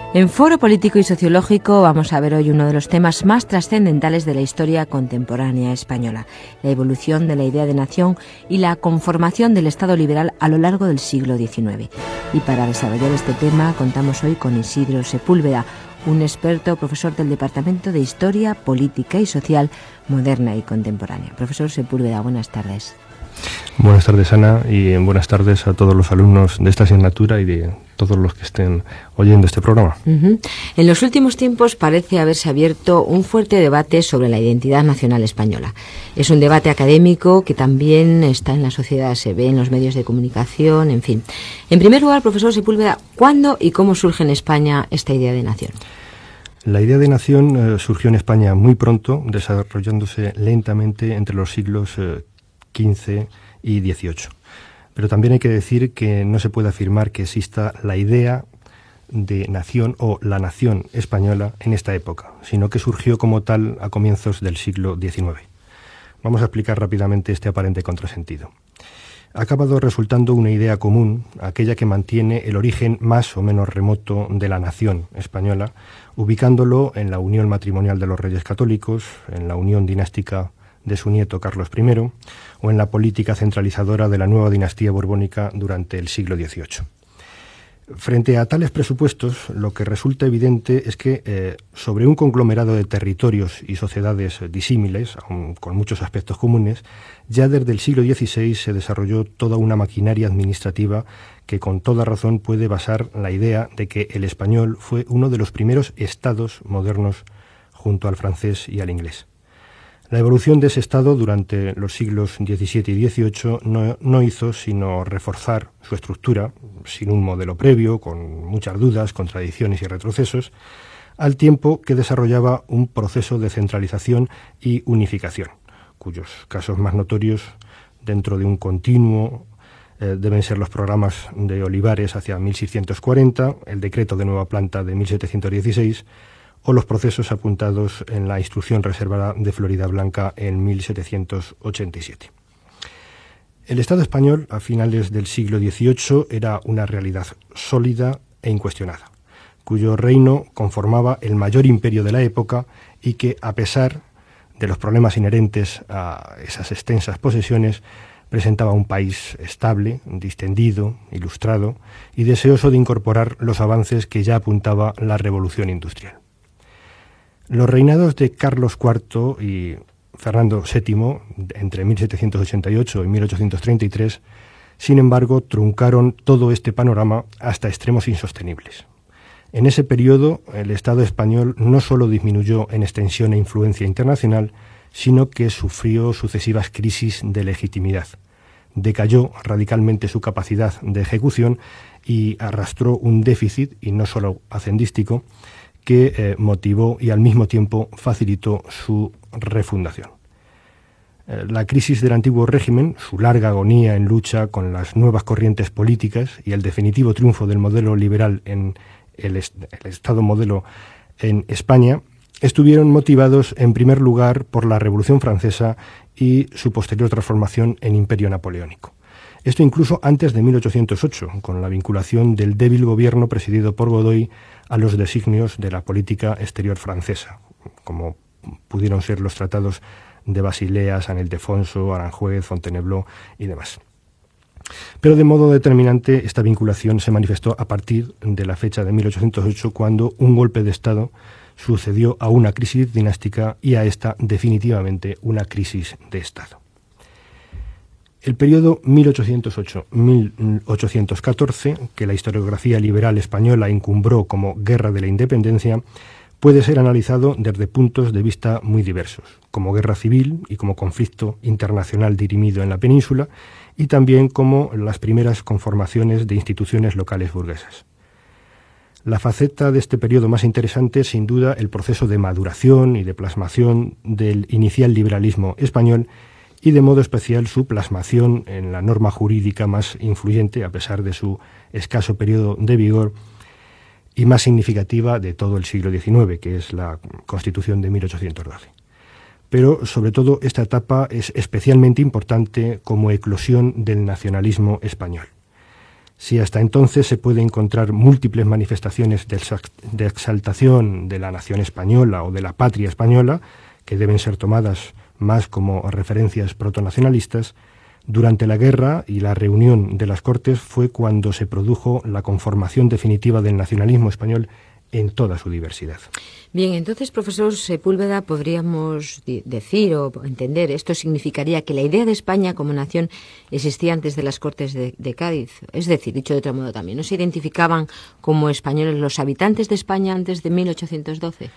En Foro Político y Sociológico vamos a ver hoy uno de los temas más trascendentales de la historia contemporánea española, la evolución de la idea de nación y la conformación del Estado liberal a lo largo del siglo XIX. Y para desarrollar este tema contamos hoy con Isidro Sepúlveda, un experto profesor del Departamento de Historia, Política y Social Moderna y Contemporánea. Profesor Sepúlveda, buenas tardes. Buenas tardes, Ana, y buenas tardes a todos los alumnos de esta asignatura y de todos los que estén oyendo este programa. En los últimos tiempos parece haberse abierto un fuerte debate sobre la identidad nacional española. Es un debate académico que también está en la sociedad, se ve en los medios de comunicación, en fin. En primer lugar, profesor Sepúlveda, ¿cuándo y cómo surge en España esta idea de nación? La idea de nación surgió en España muy pronto, desarrollándose lentamente entre los siglos XV y XVIII. Pero también hay que decir que no se puede afirmar que exista la idea de nación o la nación española en esta época, sino que surgió como tal a comienzos del siglo XIX. Vamos a explicar rápidamente este aparente contrasentido. Ha acabado resultando una idea común, aquella que mantiene el origen más o menos remoto de la nación española, ubicándolo en la unión matrimonial de los reyes católicos, en la unión dinástica de su nieto Carlos I, o en la política centralizadora de la nueva dinastía borbónica durante el siglo XVIII. Frente a tales presupuestos, lo que resulta evidente es que sobre un conglomerado de territorios y sociedades disímiles, aun con muchos aspectos comunes, ya desde el siglo XVI se desarrolló toda una maquinaria administrativa que con toda razón puede basar la idea de que el español fue uno de los primeros estados modernos junto al francés y al inglés. La evolución de ese Estado durante los siglos XVII y XVIII no hizo sino reforzar su estructura, sin un modelo previo, con muchas dudas, contradicciones y retrocesos, al tiempo que desarrollaba un proceso de centralización y unificación, cuyos casos más notorios dentro de un continuo deben ser los programas de Olivares hacia 1640, el decreto de Nueva Planta de 1716, o los procesos apuntados en la Instrucción Reservada de Floridablanca en 1787. El Estado español, a finales del siglo XVIII, era una realidad sólida e incuestionada, cuyo reino conformaba el mayor imperio de la época y que, a pesar de los problemas inherentes a esas extensas posesiones, presentaba un país estable, distendido, ilustrado y deseoso de incorporar los avances que ya apuntaba la Revolución Industrial. Los reinados de Carlos IV y Fernando VII, entre 1788 y 1833, sin embargo, truncaron todo este panorama hasta extremos insostenibles. En ese periodo, el Estado español no solo disminuyó en extensión e influencia internacional, sino que sufrió sucesivas crisis de legitimidad. Decayó radicalmente su capacidad de ejecución y arrastró un déficit, y no solo hacendístico, que motivó y al mismo tiempo facilitó su refundación. La crisis del antiguo régimen, su larga agonía en lucha con las nuevas corrientes políticas y el definitivo triunfo del modelo liberal en el Estado modelo en España, estuvieron motivados en primer lugar por la Revolución Francesa y su posterior transformación en Imperio Napoleónico. Esto incluso antes de 1808, con la vinculación del débil gobierno presidido por Godoy a los designios de la política exterior francesa, como pudieron ser los tratados de Basilea, San Ildefonso, Aranjuez, Fontainebleau y demás. Pero de modo determinante esta vinculación se manifestó a partir de la fecha de 1808, cuando un golpe de Estado sucedió a una crisis dinástica y a esta definitivamente una crisis de Estado. El periodo 1808-1814, que la historiografía liberal española encumbró como Guerra de la Independencia, puede ser analizado desde puntos de vista muy diversos, como guerra civil y como conflicto internacional dirimido en la península, y también como las primeras conformaciones de instituciones locales burguesas. La faceta de este periodo más interesante es sin duda el proceso de maduración y de plasmación del inicial liberalismo español, y de modo especial su plasmación en la norma jurídica más influyente, a pesar de su escaso periodo de vigor, y más significativa de todo el siglo XIX, que es la Constitución de 1812. Pero, sobre todo, esta etapa es especialmente importante como eclosión del nacionalismo español. Si hasta entonces se puede encontrar múltiples manifestaciones de exaltación de la nación española o de la patria española, que deben ser tomadas más como referencias protonacionalistas, durante la guerra y la reunión de las Cortes fue cuando se produjo la conformación definitiva del nacionalismo español en toda su diversidad. Bien, entonces, profesor Sepúlveda, podríamos decir o entender, esto significaría que la idea de España como nación existía antes de las Cortes de Cádiz. Es decir, dicho de otro modo también, ¿no se identificaban como españoles los habitantes de España antes de 1812?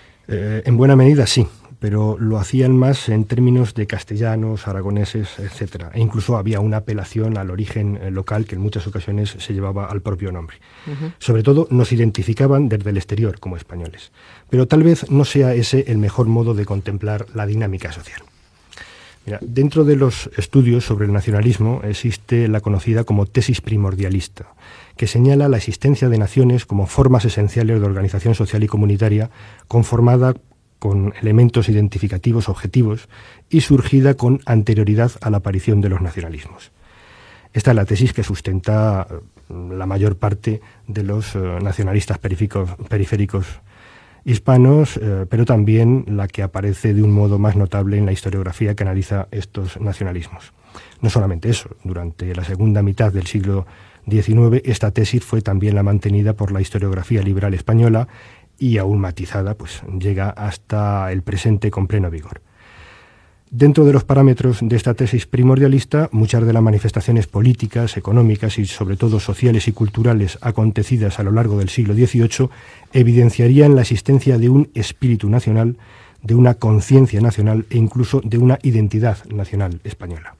En buena medida sí, pero lo hacían más en términos de castellanos, aragoneses, etcétera. E incluso había una apelación al origen local que en muchas ocasiones se llevaba al propio nombre. Sobre todo nos identificaban desde el exterior como españoles. Pero tal vez no sea ese el mejor modo de contemplar la dinámica social. Mira, dentro de los estudios sobre el nacionalismo existe la conocida como tesis primordialista, que señala la existencia de naciones como formas esenciales de organización social y comunitaria conformada con elementos identificativos objetivos y surgida con anterioridad a la aparición de los nacionalismos. Esta es la tesis que sustenta la mayor parte de los nacionalistas periféricos hispanos, pero también la que aparece de un modo más notable en la historiografía que analiza estos nacionalismos. No solamente eso, durante la segunda mitad del siglo XIX esta tesis fue también la mantenida por la historiografía liberal española y aún matizada, pues llega hasta el presente con pleno vigor. Dentro de los parámetros de esta tesis primordialista, muchas de las manifestaciones políticas, económicas y sobre todo sociales y culturales acontecidas a lo largo del siglo XVIII evidenciarían la existencia de un espíritu nacional, de una conciencia nacional e incluso de una identidad nacional española.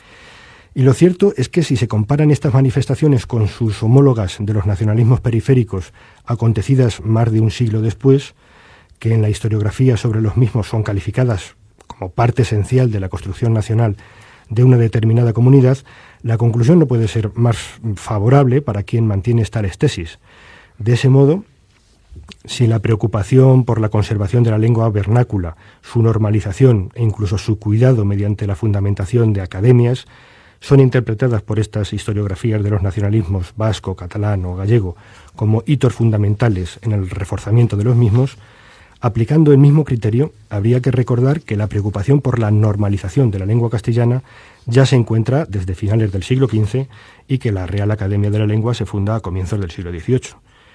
Y lo cierto es que si se comparan estas manifestaciones con sus homólogas de los nacionalismos periféricos acontecidas más de un siglo después, que en la historiografía sobre los mismos son calificadas como parte esencial de la construcción nacional de una determinada comunidad, la conclusión no puede ser más favorable para quien mantiene tales tesis. De ese modo, si la preocupación por la conservación de la lengua vernácula, su normalización e incluso su cuidado mediante la fundamentación de academias son interpretadas por estas historiografías de los nacionalismos vasco, catalán o gallego como hitos fundamentales en el reforzamiento de los mismos, aplicando el mismo criterio, habría que recordar que la preocupación por la normalización de la lengua castellana ya se encuentra desde finales del siglo XV y que la Real Academia de la Lengua se funda a comienzos del siglo XVIII.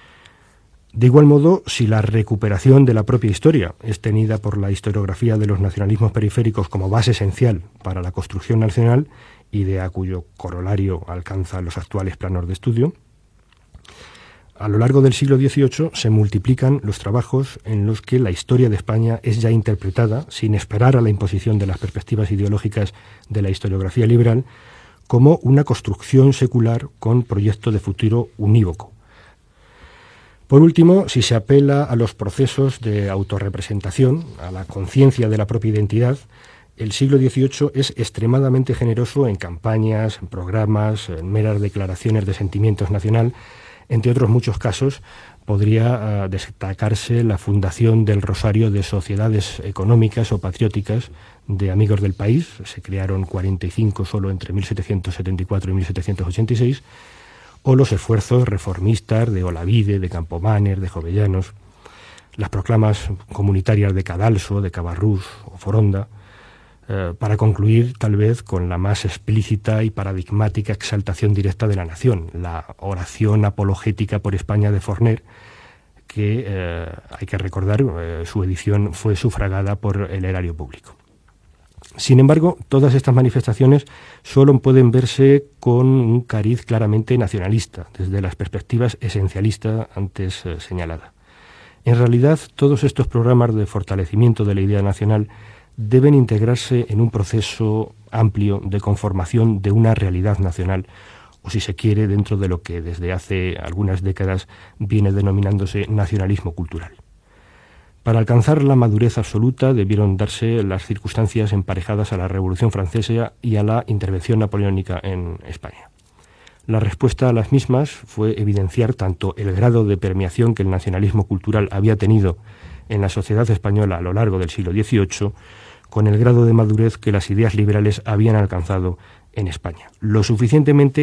De igual modo, si la recuperación de la propia historia es tenida por la historiografía de los nacionalismos periféricos como base esencial para la construcción nacional, idea cuyo corolario alcanza los actuales planos de estudio, a lo largo del siglo XVIII se multiplican los trabajos en los que la historia de España es ya interpretada, sin esperar a la imposición de las perspectivas ideológicas de la historiografía liberal, como una construcción secular con proyecto de futuro unívoco. Por último, si se apela a los procesos de autorrepresentación, a la conciencia de la propia identidad, el siglo XVIII es extremadamente generoso en campañas, en programas, en meras declaraciones de sentimientos nacional. Entre otros muchos casos, podría destacarse la fundación del Rosario de Sociedades Económicas o Patrióticas de Amigos del País. Se crearon 45 solo entre 1774 y 1786, o los esfuerzos reformistas de Olavide, de Campomanes, de Jovellanos, las proclamas comunitarias de Cadalso, de Cabarrús o Foronda, para concluir tal vez con la más explícita y paradigmática exaltación directa de la nación, la oración apologética por España de Forner, que hay que recordar, su edición fue sufragada por el erario público. Sin embargo, todas estas manifestaciones solo pueden verse con un cariz claramente nacionalista, desde las perspectivas esencialistas antes señaladas. En realidad, todos estos programas de fortalecimiento de la idea nacional deben integrarse en un proceso amplio de conformación de una realidad nacional, o si se quiere, dentro de lo que desde hace algunas décadas viene denominándose nacionalismo cultural. Para alcanzar la madurez absoluta debieron darse las circunstancias emparejadas a la Revolución Francesa y a la intervención napoleónica en España. La respuesta a las mismas fue evidenciar tanto el grado de permeación que el nacionalismo cultural había tenido en la sociedad española a lo largo del siglo XVIII, con el grado de madurez que las ideas liberales habían alcanzado en España. Lo suficientemente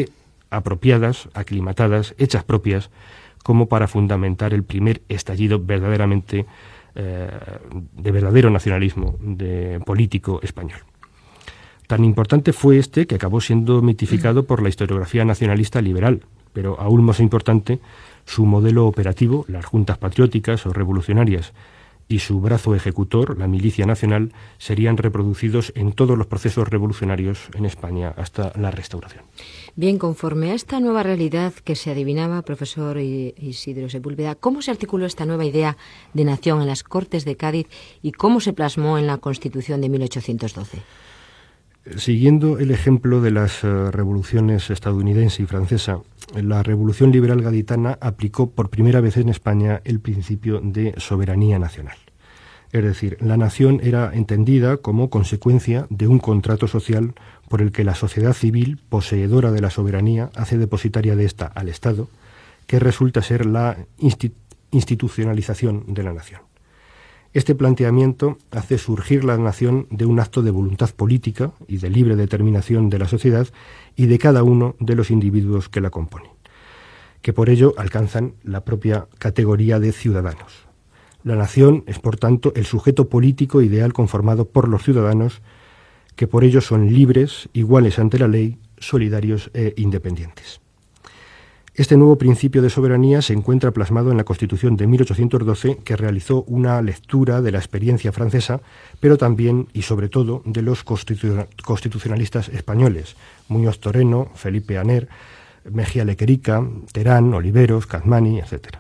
apropiadas, aclimatadas, hechas propias, como para fundamentar el primer estallido verdaderamente de verdadero nacionalismo político español. Tan importante fue este que acabó siendo mitificado por la historiografía nacionalista liberal, pero aún más importante, su modelo operativo, las juntas patrióticas o revolucionarias, y su brazo ejecutor, la milicia nacional, serían reproducidos en todos los procesos revolucionarios en España hasta la Restauración. Bien, conforme a esta nueva realidad que se adivinaba, profesor Isidro Sepúlveda, ¿cómo se articuló esta nueva idea de nación en las Cortes de Cádiz y cómo se plasmó en la Constitución de 1812? Siguiendo el ejemplo de las revoluciones estadounidense y francesa, la Revolución Liberal Gaditana aplicó por primera vez en España el principio de soberanía nacional. Es decir, la nación era entendida como consecuencia de un contrato social por el que la sociedad civil, poseedora de la soberanía, hace depositaria de esta al Estado, que resulta ser la institucionalización de la nación. Este planteamiento hace surgir la nación de un acto de voluntad política y de libre determinación de la sociedad y de cada uno de los individuos que la componen, que por ello alcanzan la propia categoría de ciudadanos. La nación es, por tanto, el sujeto político ideal conformado por los ciudadanos, que por ello son libres, iguales ante la ley, solidarios e independientes. Este nuevo principio de soberanía se encuentra plasmado en la Constitución de 1812, que realizó una lectura de la experiencia francesa, pero también y sobre todo de los constitucionalistas españoles, Muñoz Toreno, Felipe Aner, Mejía Lequerica, Terán, Oliveros, Capmany, etc.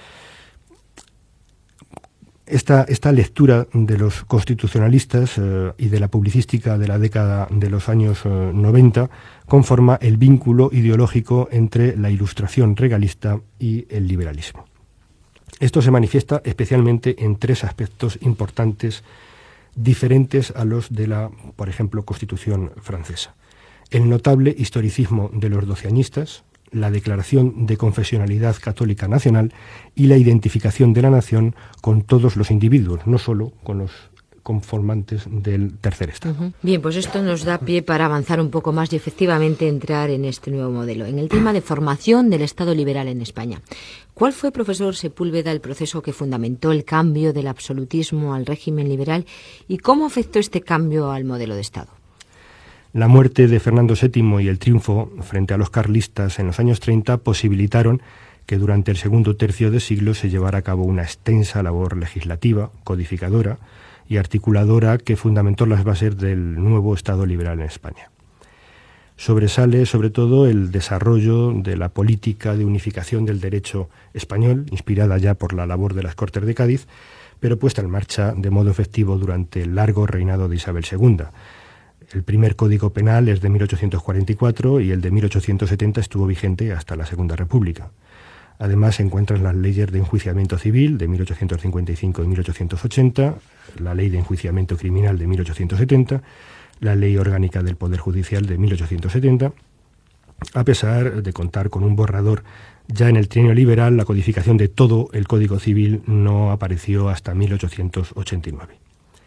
Esta lectura de los constitucionalistas y de la publicística de la década de los años 90 conforma el vínculo ideológico entre la Ilustración regalista y el liberalismo. Esto se manifiesta especialmente en tres aspectos importantes diferentes a los de la, por ejemplo, Constitución francesa. El notable historicismo de los doceañistas, la declaración de confesionalidad católica nacional y la identificación de la nación con todos los individuos, no solo con los conformantes del tercer Estado. Bien, pues esto nos da pie para avanzar un poco más y efectivamente entrar en este nuevo modelo, en el tema de formación del Estado liberal en España. ¿Cuál fue, profesor Sepúlveda, el proceso que fundamentó el cambio del absolutismo al régimen liberal y cómo afectó este cambio al modelo de Estado? La muerte de Fernando VII y el triunfo frente a los carlistas en los años 30 posibilitaron que durante el segundo tercio de siglo se llevara a cabo una extensa labor legislativa, codificadora y articuladora que fundamentó las bases del nuevo Estado liberal en España. Sobresale sobre todo el desarrollo de la política de unificación del derecho español, inspirada ya por la labor de las Cortes de Cádiz, pero puesta en marcha de modo efectivo durante el largo reinado de Isabel II. El primer Código Penal es de 1844 y el de 1870 estuvo vigente hasta la Segunda República. Además se encuentran las leyes de enjuiciamiento civil de 1855 y 1880, la Ley de Enjuiciamiento Criminal de 1870, la Ley Orgánica del Poder Judicial de 1870. A pesar de contar con un borrador ya en el trienio liberal, la codificación de todo el Código Civil no apareció hasta 1889.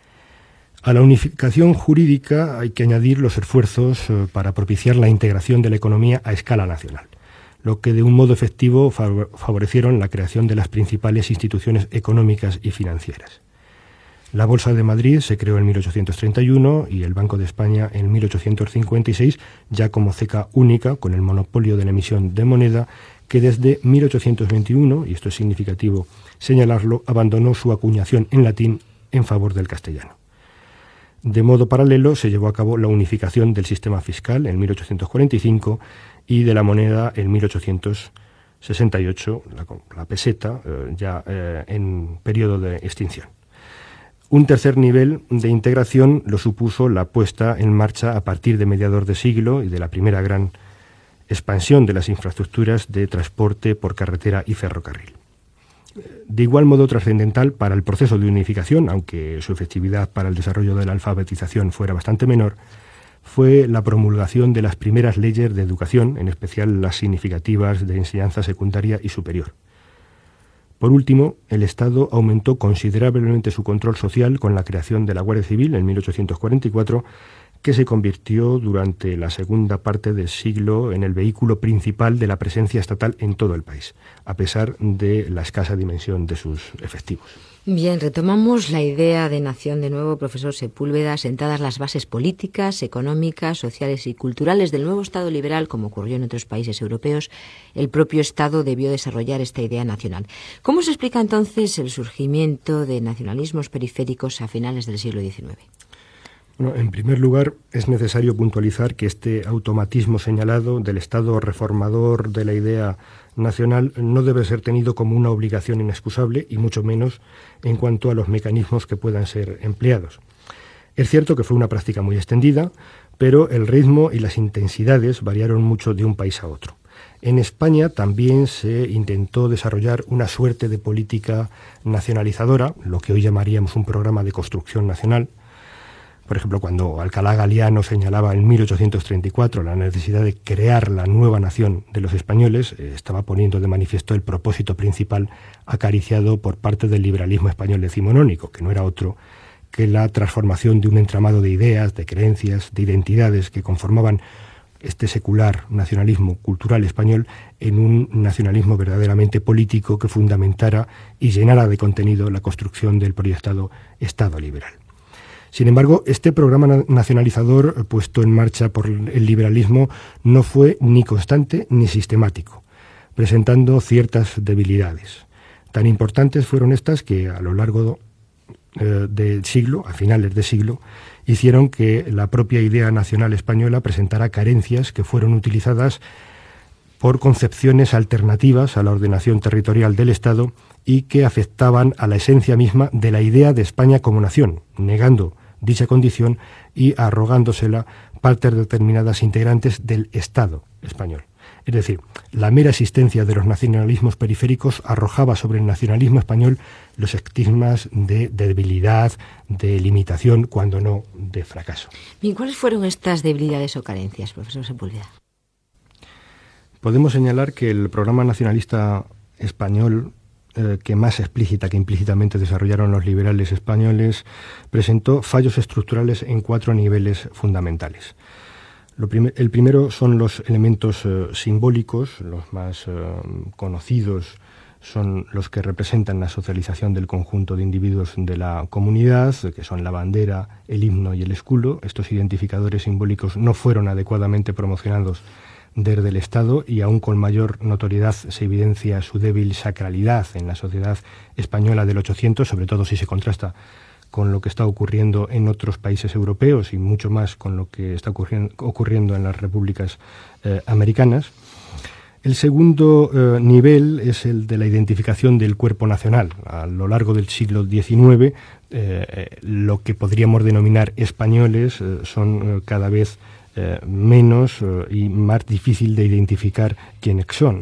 A la unificación jurídica hay que añadir los esfuerzos para propiciar la integración de la economía a escala nacional, lo que de un modo efectivo favorecieron la creación de las principales instituciones económicas y financieras. La Bolsa de Madrid se creó en 1831 y el Banco de España en 1856, ya como ceca única, con el monopolio de la emisión de moneda, que desde 1821, y esto es significativo señalarlo, abandonó su acuñación en latín en favor del castellano. De modo paralelo se llevó a cabo la unificación del sistema fiscal en 1845 y de la moneda en 1868, la peseta, en periodo de extinción. Un tercer nivel de integración lo supuso la puesta en marcha a partir de mediados de siglo y de la primera gran expansión de las infraestructuras de transporte por carretera y ferrocarril. De igual modo trascendental para el proceso de unificación, aunque su efectividad para el desarrollo de la alfabetización fuera bastante menor, fue la promulgación de las primeras leyes de educación, en especial las significativas de enseñanza secundaria y superior. Por último, el Estado aumentó considerablemente su control social con la creación de la Guardia Civil en 1844, que se convirtió durante la segunda parte del siglo en el vehículo principal de la presencia estatal en todo el país, a pesar de la escasa dimensión de sus efectivos. Bien, retomamos la idea de nación de nuevo, profesor Sepúlveda. Sentadas las bases políticas, económicas, sociales y culturales del nuevo Estado liberal, como ocurrió en otros países europeos, el propio Estado debió desarrollar esta idea nacional. ¿Cómo se explica entonces el surgimiento de nacionalismos periféricos a finales del siglo XIX? Bueno, en primer lugar, es necesario puntualizar que este automatismo señalado del Estado reformador de la idea nacional no debe ser tenido como una obligación inexcusable, y mucho menos en cuanto a los mecanismos que puedan ser empleados. Es cierto que fue una práctica muy extendida, pero el ritmo y las intensidades variaron mucho de un país a otro. En España también se intentó desarrollar una suerte de política nacionalizadora, lo que hoy llamaríamos un programa de construcción nacional. Por ejemplo, cuando Alcalá Galiano señalaba en 1834 la necesidad de crear la nueva nación de los españoles, estaba poniendo de manifiesto el propósito principal acariciado por parte del liberalismo español decimonónico, que no era otro que la transformación de un entramado de ideas, de creencias, de identidades que conformaban este secular nacionalismo cultural español en un nacionalismo verdaderamente político que fundamentara y llenara de contenido la construcción del proyectado Estado liberal. Sin embargo, este programa nacionalizador puesto en marcha por el liberalismo no fue ni constante ni sistemático, presentando ciertas debilidades. Tan importantes fueron estas que a lo largo del siglo, a finales de siglo, hicieron que la propia idea nacional española presentara carencias que fueron utilizadas por concepciones alternativas a la ordenación territorial del Estado y que afectaban a la esencia misma de la idea de España como nación, negando dicha condición y arrogándosela partes determinadas integrantes del Estado español. Es decir, la mera existencia de los nacionalismos periféricos arrojaba sobre el nacionalismo español los estigmas de debilidad, de limitación, cuando no de fracaso. Bien, ¿cuáles fueron estas debilidades o carencias, profesor Sepúlveda? Podemos señalar que el programa nacionalista español, que más explícita que implícitamente desarrollaron los liberales españoles, presentó fallos estructurales en 4 niveles fundamentales. El primero son los elementos simbólicos, los más conocidos son los que representan la socialización del conjunto de individuos de la comunidad, que son la bandera, el himno y el escudo. Estos identificadores simbólicos no fueron adecuadamente promocionados desde el Estado y aún con mayor notoriedad se evidencia su débil sacralidad en la sociedad española del 800, sobre todo si se contrasta con lo que está ocurriendo en otros países europeos y mucho más con lo que está ocurriendo en las repúblicas americanas. El segundo nivel es el de la identificación del cuerpo nacional. A lo largo del siglo XIX, lo que podríamos denominar españoles son cada vez menos y más difícil de identificar quiénes son.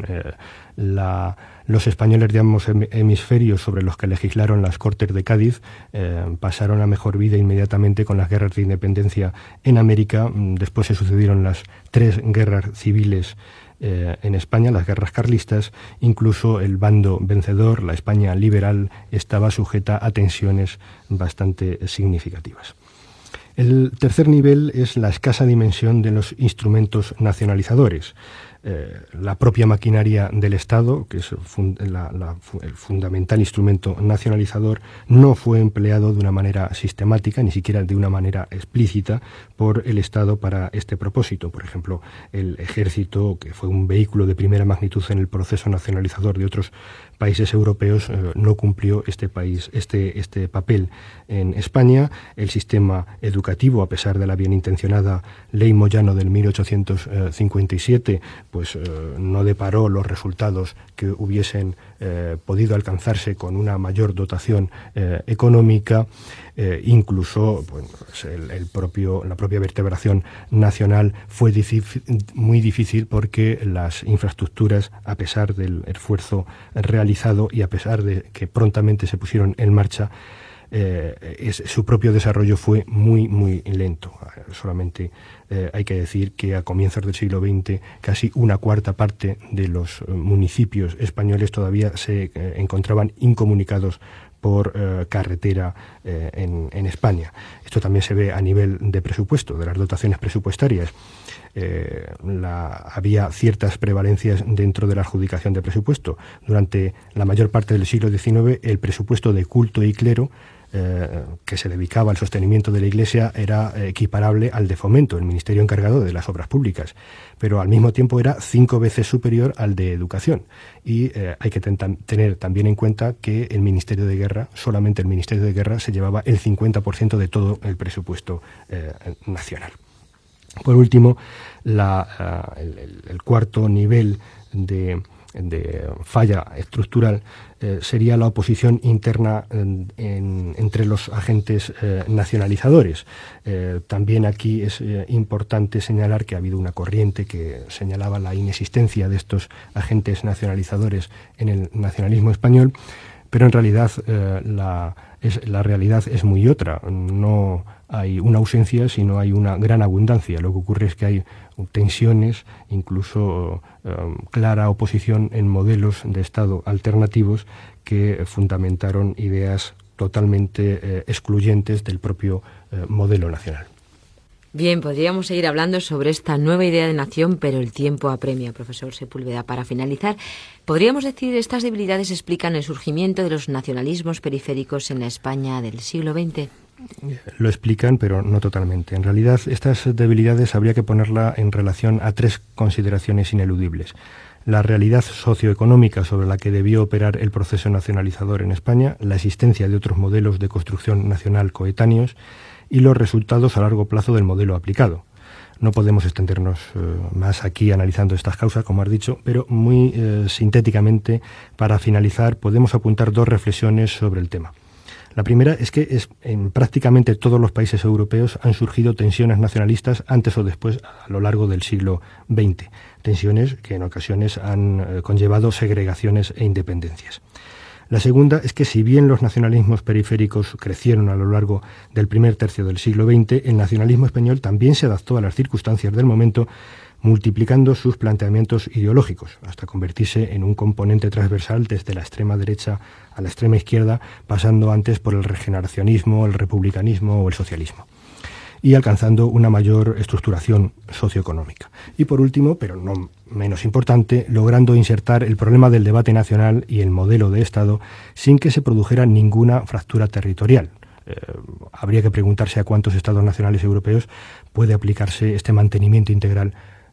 Los españoles de ambos hemisferios sobre los que legislaron las Cortes de Cádiz pasaron a mejor vida inmediatamente con las guerras de independencia en América. Después se sucedieron las 3 guerras civiles en España, las guerras carlistas. Incluso el bando vencedor, la España liberal, estaba sujeta a tensiones bastante significativas. El tercer nivel es la escasa dimensión de los instrumentos nacionalizadores. La propia maquinaria del Estado, que es el fundamental instrumento nacionalizador, no fue empleado de una manera sistemática, ni siquiera de una manera explícita, por el Estado para este propósito. Por ejemplo, el ejército, que fue un vehículo de primera magnitud en el proceso nacionalizador de otros países europeos, no cumplió este papel en España. El sistema educativo, a pesar de la bienintencionada Ley Moyano del 1857, pues no deparó los resultados que hubiesen podido alcanzarse con una mayor dotación económica. Incluso la propia vertebración nacional fue muy difícil porque las infraestructuras, a pesar del esfuerzo realizado y a pesar de que prontamente se pusieron en marcha, su propio desarrollo fue muy, muy lento. Solamente hay que decir que a comienzos del siglo XX casi 1/4 parte de los municipios españoles todavía se encontraban incomunicados por carretera en España. Esto también se ve a nivel de presupuesto, de las dotaciones presupuestarias. Había ciertas prevalencias dentro de la adjudicación de presupuesto. Durante la mayor parte del siglo XIX, el presupuesto de culto y clero que se dedicaba al sostenimiento de la Iglesia era equiparable al de Fomento, el ministerio encargado de las obras públicas, pero al mismo tiempo era 5 veces superior al de Educación. Y hay que tener también en cuenta que el Ministerio de Guerra, solamente el Ministerio de Guerra, se llevaba el 50% de todo el presupuesto nacional. Por último, el cuarto nivel de falla estructural sería la oposición interna entre los agentes nacionalizadores. También aquí es importante señalar que ha habido una corriente que señalaba la inexistencia de estos agentes nacionalizadores en el nacionalismo español, pero en realidad la realidad es muy otra. No hay una ausencia, sino hay una gran abundancia. Lo que ocurre es que hay tensiones, incluso clara oposición en modelos de Estado alternativos que fundamentaron ideas totalmente excluyentes del propio modelo nacional. Bien, podríamos seguir hablando sobre esta nueva idea de nación, pero el tiempo apremia, profesor Sepúlveda. Para finalizar, ¿podríamos decir que estas debilidades explican el surgimiento de los nacionalismos periféricos en la España del siglo XX? Lo explican, pero no totalmente. En realidad, estas debilidades habría que ponerla en relación a 3 consideraciones ineludibles. La realidad socioeconómica sobre la que debió operar el proceso nacionalizador en España, la existencia de otros modelos de construcción nacional coetáneos y los resultados a largo plazo del modelo aplicado. No podemos extendernos más aquí analizando estas causas, como has dicho, pero muy sintéticamente, para finalizar, podemos apuntar 2 reflexiones sobre el tema. La primera es que en prácticamente todos los países europeos han surgido tensiones nacionalistas antes o después a lo largo del siglo XX, tensiones que en ocasiones han conllevado segregaciones e independencias. La segunda es que si bien los nacionalismos periféricos crecieron a lo largo del primer tercio del siglo XX, el nacionalismo español también se adaptó a las circunstancias del momento, multiplicando sus planteamientos ideológicos, hasta convertirse en un componente transversal desde la extrema derecha a la extrema izquierda, pasando antes por el regeneracionismo, el republicanismo o el socialismo, y alcanzando una mayor estructuración socioeconómica. Y por último, pero no menos importante, logrando insertar el problema del debate nacional y el modelo de Estado sin que se produjera ninguna fractura territorial. Habría que preguntarse a cuántos Estados nacionales europeos puede aplicarse este mantenimiento integral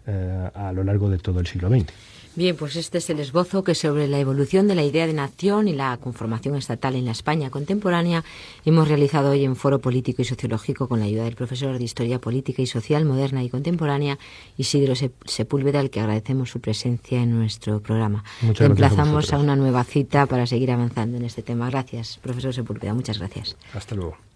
a lo largo de todo el siglo XX. Bien, pues este es el esbozo que sobre la evolución de la idea de nación y la conformación estatal en la España contemporánea hemos realizado hoy en Foro Político y Sociológico con la ayuda del profesor de Historia Política y Social Moderna y Contemporánea, Isidro Sepúlveda, al que agradecemos su presencia en nuestro programa. Muchas Emplazamos a una nueva cita para seguir avanzando en este tema. Gracias, profesor Sepúlveda. Muchas gracias. Hasta luego.